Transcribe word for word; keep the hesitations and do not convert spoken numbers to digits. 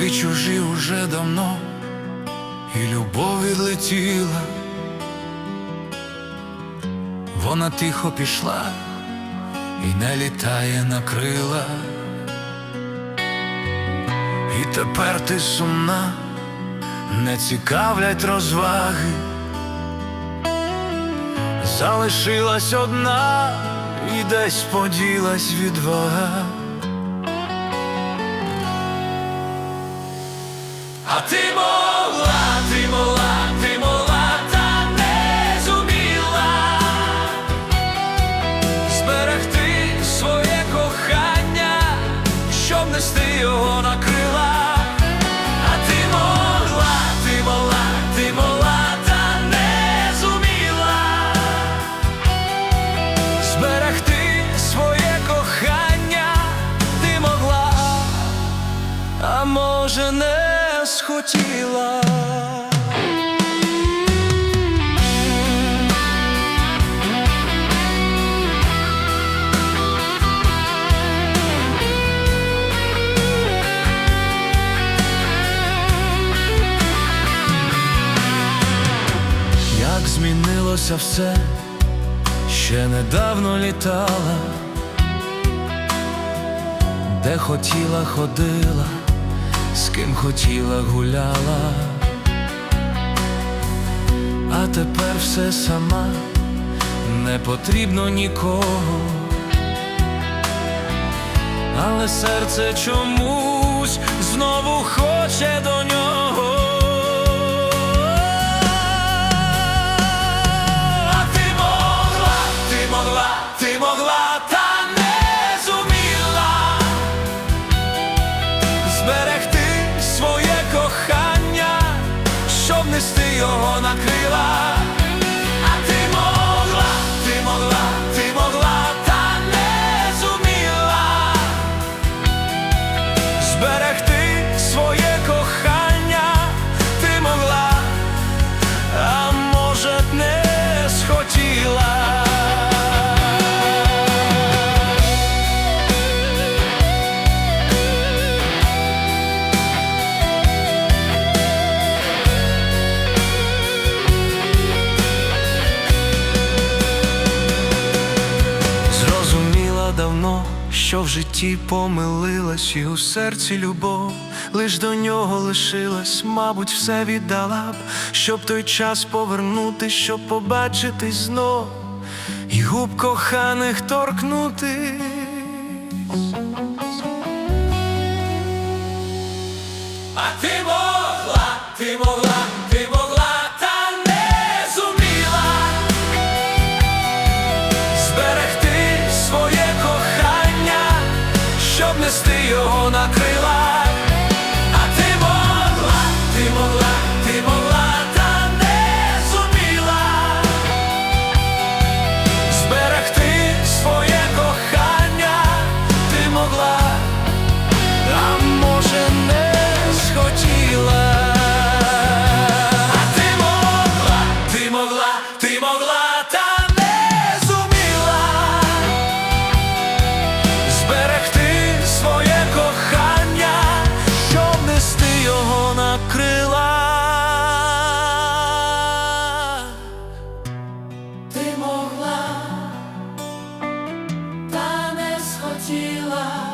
ви чужі уже давно, і любов відлетіла. Вона тихо пішла і не літає на крилах. І тепер ти сумна, не цікавлять розваги. Залишилась одна і десь поділась відвага. А ти могла, ти могла, ти могла, та не зуміла зберегти своє кохання, щоб нести його на крилах. А ти могла, ти могла, ти могла, та не зуміла зберегти своє кохання. Ти могла, а може не схотіла. Як змінилося все, ще недавно літала, де хотіла ходила, з ким хотіла гуляла. А тепер все сама, не потрібно нікого, але серце чомусь знову хоче до нього. А ти могла, ти могла, ти могла, та не зуміла зберегти своє кохання, щоб нести його на крилах. А ти могла, ти могла, ти могла, та не зуміла зберегти своє кохання. Ти могла, а може б не схотіла. Давно, що в житті помилилась, і у серці любов лиш до нього лишилась. Мабуть, все віддала б, щоб той час повернути, щоб побачитись знов і губ коханих торкнутись. А ти могла, ти могла, ти могла, та не зуміла зберегти своє кохання, щоб нести його на крилах. А ти могла, ти могла, ти могла, та не зуміла зберегти своє кохання. Ти могла, а може не схотіла. А ти могла, ти могла, ти могла, та не зуміла зберегти своє кохання, щоб нести його на крилах. Ти могла, та не схотіла.